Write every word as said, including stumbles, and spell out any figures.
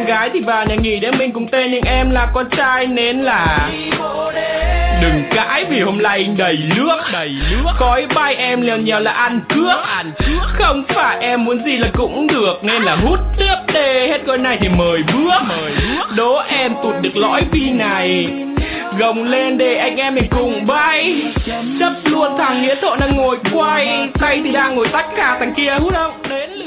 gái thì vào nhà nghỉ để mình cùng tên, nhưng em là con trai nên là đừng cãi vì hôm nay đầy nước, đầy nước. Khói bay em liều nhèo là ăn cướp, ăn cướp. Không phải em muốn gì là cũng được nên là hút tiếp đề. Hết coi này thì mời bước, mời bước. Đố em tụt được lõi vi này, gồng lên để anh em mình cùng bay. Chấp luôn thằng Nghĩa Thọ đang ngồi quay, tay thì đang ngồi tách cả thằng kia hút không đến.